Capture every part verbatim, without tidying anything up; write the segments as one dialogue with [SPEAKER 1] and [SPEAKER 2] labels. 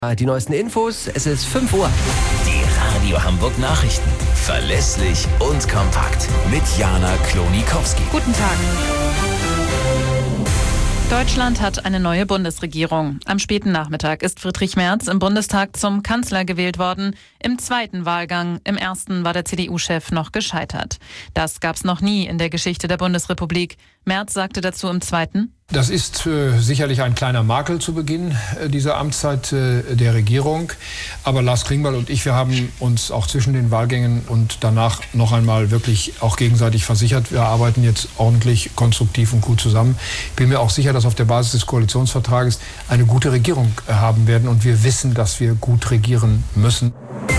[SPEAKER 1] Die neuesten Infos, es ist fünf Uhr.
[SPEAKER 2] Die Radio Hamburg Nachrichten. Verlässlich und kompakt. Mit Jana Klonikowski.
[SPEAKER 3] Guten Tag. Deutschland hat eine neue Bundesregierung. Am späten Nachmittag ist Friedrich Merz im Bundestag zum Kanzler gewählt worden. Im zweiten Wahlgang. Im ersten war der C D U-Chef noch gescheitert. Das gab's noch nie in der Geschichte der Bundesrepublik. Merz sagte dazu im zweiten:
[SPEAKER 4] Das ist äh, sicherlich ein kleiner Makel zu Beginn äh, dieser Amtszeit äh, der Regierung. Aber Lars Klingbeil und ich, wir haben uns auch zwischen den Wahlgängen und danach noch einmal wirklich auch gegenseitig versichert, wir arbeiten jetzt ordentlich, konstruktiv und gut zusammen. Ich bin mir auch sicher, dass auf der Basis des Koalitionsvertrages eine gute Regierung äh, haben werden. Und wir wissen, dass wir gut regieren müssen.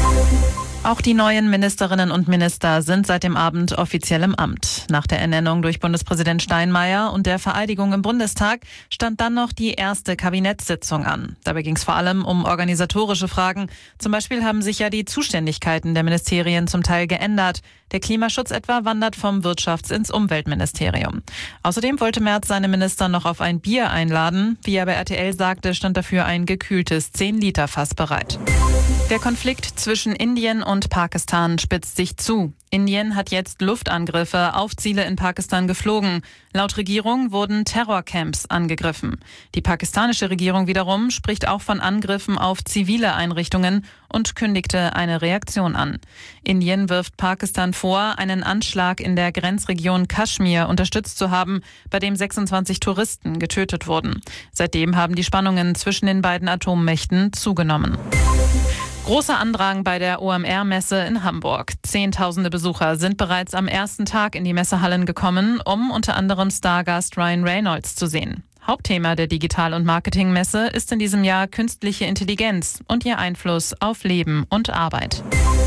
[SPEAKER 3] Auch die neuen Ministerinnen und Minister sind seit dem Abend offiziell im Amt. Nach der Ernennung durch Bundespräsident Steinmeier und der Vereidigung im Bundestag stand dann noch die erste Kabinettssitzung an. Dabei ging es vor allem um organisatorische Fragen. Zum Beispiel haben sich ja die Zuständigkeiten der Ministerien zum Teil geändert. Der Klimaschutz etwa wandert vom Wirtschafts- ins Umweltministerium. Außerdem wollte Merz seine Minister noch auf ein Bier einladen. Wie er bei R T L sagte, stand dafür ein gekühltes zehn Liter Fass bereit. Der Konflikt zwischen Indien und Pakistan spitzt sich zu. Indien hat jetzt Luftangriffe auf Ziele in Pakistan geflogen. Laut Regierung wurden Terrorcamps angegriffen. Die pakistanische Regierung wiederum spricht auch von Angriffen auf zivile Einrichtungen und kündigte eine Reaktion an. Indien wirft Pakistan vor, einen Anschlag in der Grenzregion Kaschmir unterstützt zu haben, bei dem sechsundzwanzig Touristen getötet wurden. Seitdem haben die Spannungen zwischen den beiden Atommächten zugenommen. Großer Andrang bei der O M R-Messe in Hamburg. Zehntausende Besucher sind bereits am ersten Tag in die Messehallen gekommen, um unter anderem Stargast Ryan Reynolds zu sehen. Hauptthema der Digital- und Marketingmesse ist in diesem Jahr künstliche Intelligenz und ihr Einfluss auf Leben und Arbeit.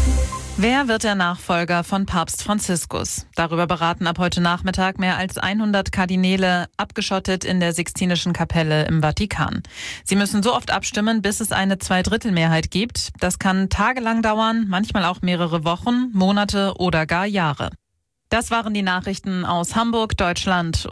[SPEAKER 3] Wer wird der Nachfolger von Papst Franziskus? Darüber beraten ab heute Nachmittag mehr als hundert Kardinäle, abgeschottet in der Sixtinischen Kapelle im Vatikan. Sie müssen so oft abstimmen, bis es eine Zweidrittelmehrheit gibt. Das kann tagelang dauern, manchmal auch mehrere Wochen, Monate oder gar Jahre. Das waren die Nachrichten aus Hamburg, Deutschland.